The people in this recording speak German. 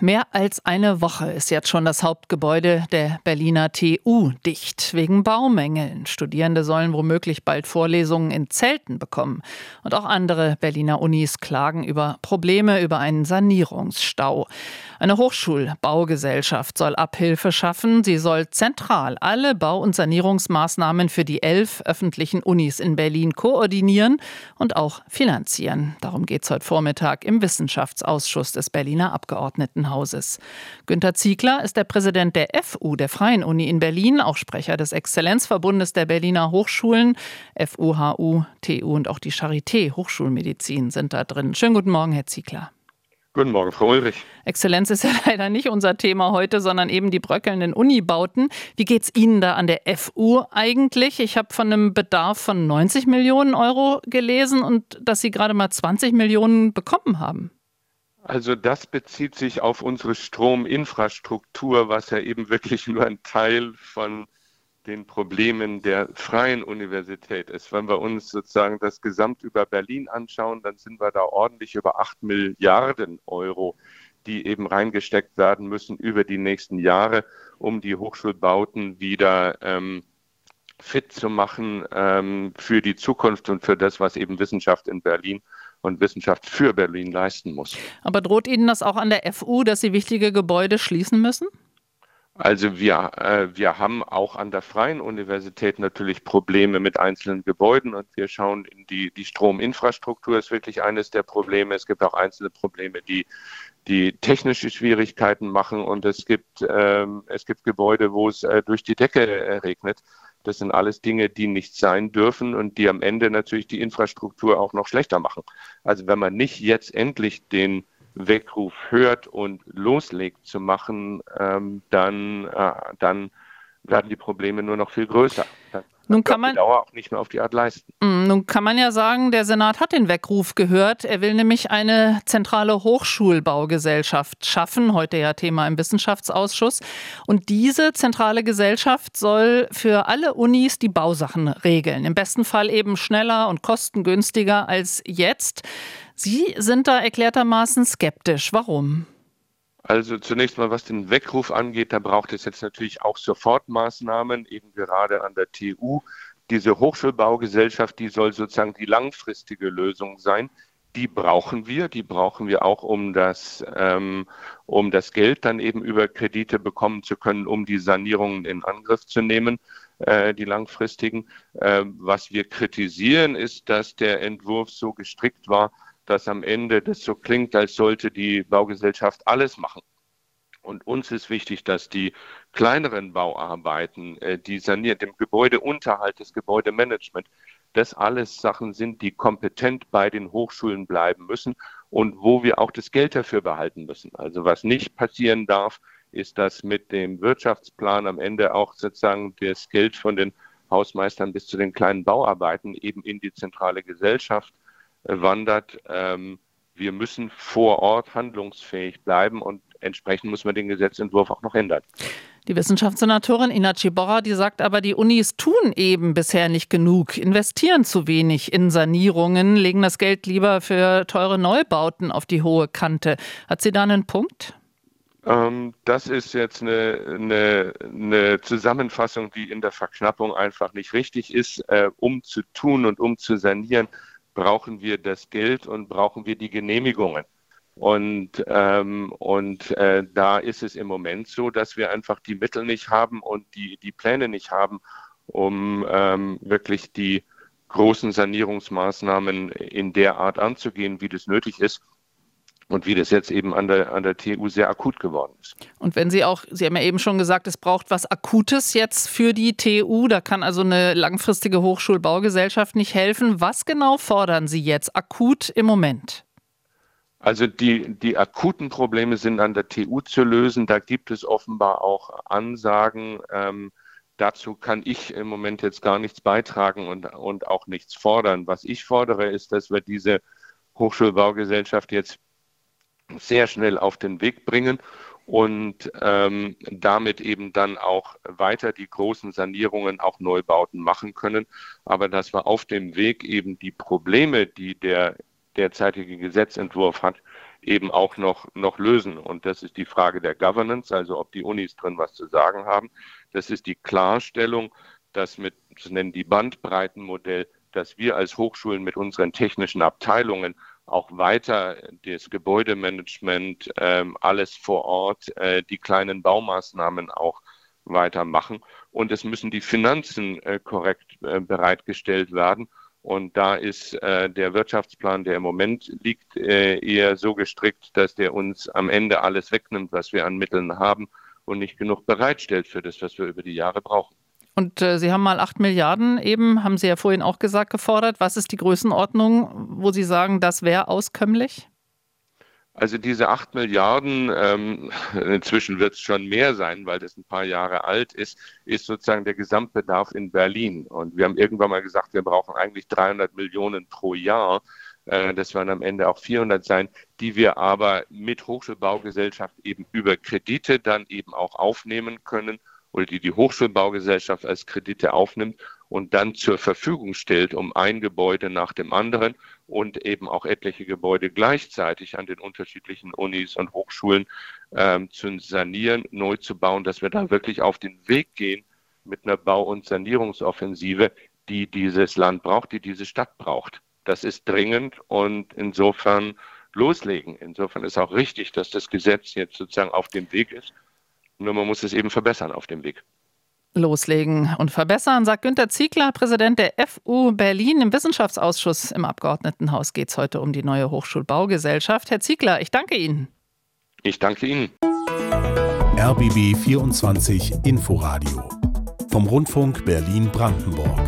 Mehr als eine Woche ist jetzt schon das Hauptgebäude der Berliner TU dicht, wegen Baumängeln. Studierende sollen womöglich bald Vorlesungen in Zelten bekommen. Und auch andere Berliner Unis klagen über Probleme, über einen Sanierungsstau. Eine Hochschulbaugesellschaft soll Abhilfe schaffen. Sie soll zentral alle Bau- und Sanierungsmaßnahmen für die 11 öffentlichen Unis in Berlin koordinieren und auch finanzieren. Darum geht es heute Vormittag im Wissenschaftsausschuss des Berliner Abgeordnetenhauses. Günter Ziegler ist der Präsident der FU, der Freien Uni in Berlin, auch Sprecher des Exzellenzverbundes der Berliner Hochschulen. FU, HU, TU und auch die Charité Hochschulmedizin sind da drin. Schönen guten Morgen, Herr Ziegler. Guten Morgen, Frau Ulrich. Exzellenz ist ja leider nicht unser Thema heute, sondern eben die bröckelnden Unibauten. Wie geht's Ihnen da an der FU eigentlich? Ich habe von einem Bedarf von 90 Millionen Euro gelesen und dass Sie gerade mal 20 Millionen bekommen haben. Also das bezieht sich auf unsere Strominfrastruktur, was ja eben wirklich nur ein Teil von den Problemen der Freien Universität ist. Wenn wir uns sozusagen das Gesamt über Berlin anschauen, dann sind wir da ordentlich über 8 Milliarden Euro, die eben reingesteckt werden müssen über die nächsten Jahre, um die Hochschulbauten wieder fit zu machen für die Zukunft und für das, was eben Wissenschaft in Berlin und Wissenschaft für Berlin leisten muss. Aber droht Ihnen das auch an der FU, dass Sie wichtige Gebäude schließen müssen? Also wir haben auch an der Freien Universität natürlich Probleme mit einzelnen Gebäuden und wir schauen in die Strominfrastruktur ist wirklich eines der Probleme. Es gibt auch einzelne Probleme, die technische Schwierigkeiten machen und es gibt Gebäude, wo es durch die Decke regnet. Das sind alles Dinge, die nicht sein dürfen und die am Ende natürlich die Infrastruktur auch noch schlechter machen. Also wenn man nicht jetzt endlich den Weckruf hört und loslegt zu machen, dann werden die Probleme nur noch viel größer. Nun kann man die Dauer auch nicht mehr auf die Art leisten. Nun kann man ja sagen, der Senat hat den Weckruf gehört. Er will nämlich eine zentrale Hochschulbaugesellschaft schaffen, heute ja Thema im Wissenschaftsausschuss. Und diese zentrale Gesellschaft soll für alle Unis die Bausachen regeln. Im besten Fall eben schneller und kostengünstiger als jetzt. Sie sind da erklärtermaßen skeptisch. Warum? Also zunächst mal, was den Weckruf angeht, da braucht es jetzt natürlich auch Sofortmaßnahmen, eben gerade an der TU. Diese Hochschulbaugesellschaft, die soll sozusagen die langfristige Lösung sein. Die brauchen wir auch, um das Geld dann eben über Kredite bekommen zu können, um die Sanierungen in Angriff zu nehmen, die langfristigen. Was wir kritisieren, ist, dass der Entwurf so gestrickt war, dass am Ende das so klingt, als sollte die Baugesellschaft alles machen. Und uns ist wichtig, dass die kleineren Bauarbeiten, die saniert, dem Gebäudeunterhalt, das Gebäudemanagement, das alles Sachen sind, die kompetent bei den Hochschulen bleiben müssen und wo wir auch das Geld dafür behalten müssen. Also was nicht passieren darf, ist, dass mit dem Wirtschaftsplan am Ende auch sozusagen das Geld von den Hausmeistern bis zu den kleinen Bauarbeiten eben in die zentrale Gesellschaft wandert. Wir müssen vor Ort handlungsfähig bleiben und entsprechend muss man den Gesetzentwurf auch noch ändern. Die Wissenschaftssenatorin Inaci Borra, die sagt aber, die Unis tun eben bisher nicht genug, investieren zu wenig in Sanierungen, legen das Geld lieber für teure Neubauten auf die hohe Kante. Hat sie da einen Punkt? Das ist jetzt eine Zusammenfassung, die in der Verknappung einfach nicht richtig ist. Um zu tun und um zu sanieren, brauchen wir das Geld und brauchen wir die Genehmigungen. Und da ist es im Moment so, dass wir einfach die Mittel nicht haben und die Pläne nicht haben, um wirklich die großen Sanierungsmaßnahmen in der Art anzugehen, wie das nötig ist. Und wie das jetzt eben an der TU sehr akut geworden ist. Und wenn Sie haben ja eben schon gesagt, es braucht was Akutes jetzt für die TU, da kann also eine langfristige Hochschulbaugesellschaft nicht helfen. Was genau fordern Sie jetzt akut im Moment? Also die akuten Probleme sind an der TU zu lösen. Da gibt es offenbar auch Ansagen. Dazu kann ich im Moment jetzt gar nichts beitragen und auch nichts fordern. Was ich fordere, ist, dass wir diese Hochschulbaugesellschaft jetzt sehr schnell auf den Weg bringen und damit eben dann auch weiter die großen Sanierungen, auch Neubauten machen können. Aber dass wir auf dem Weg eben die Probleme, die der derzeitige Gesetzentwurf hat, eben auch noch lösen. Und das ist die Frage der Governance, also ob die Unis drin was zu sagen haben. Das ist die Klarstellung, dass das nennen die Bandbreitenmodell, dass wir als Hochschulen mit unseren technischen Abteilungen auch weiter das Gebäudemanagement, alles vor Ort, die kleinen Baumaßnahmen auch weitermachen. Und es müssen die Finanzen korrekt bereitgestellt werden. Und da ist der Wirtschaftsplan, der im Moment liegt, eher so gestrickt, dass der uns am Ende alles wegnimmt, was wir an Mitteln haben und nicht genug bereitstellt für das, was wir über die Jahre brauchen. Und Sie haben mal 8 Milliarden eben, haben Sie ja vorhin auch gesagt, gefordert. Was ist die Größenordnung, wo Sie sagen, das wäre auskömmlich? Also diese 8 Milliarden, inzwischen wird es schon mehr sein, weil das ein paar Jahre alt ist sozusagen der Gesamtbedarf in Berlin. Und wir haben irgendwann mal gesagt, wir brauchen eigentlich 300 Millionen pro Jahr. Das werden am Ende auch 400 sein, die wir aber mit Hochschulbaugesellschaft eben über Kredite dann eben auch aufnehmen können oder die Hochschulbaugesellschaft als Kredite aufnimmt und dann zur Verfügung stellt, um ein Gebäude nach dem anderen und eben auch etliche Gebäude gleichzeitig an den unterschiedlichen Unis und Hochschulen zu sanieren, neu zu bauen, dass wir da wirklich auf den Weg gehen mit einer Bau- und Sanierungsoffensive, die dieses Land braucht, die diese Stadt braucht. Das ist dringend und insofern loslegen. Insofern ist auch richtig, dass das Gesetz jetzt sozusagen auf dem Weg ist. Nur man muss es eben verbessern auf dem Weg. Loslegen und verbessern, sagt Günter Ziegler, Präsident der FU Berlin. Im Wissenschaftsausschuss im Abgeordnetenhaus geht es heute um die neue Hochschulbaugesellschaft. Herr Ziegler, ich danke Ihnen. Ich danke Ihnen. RBB 24 Inforadio vom Rundfunk Berlin-Brandenburg.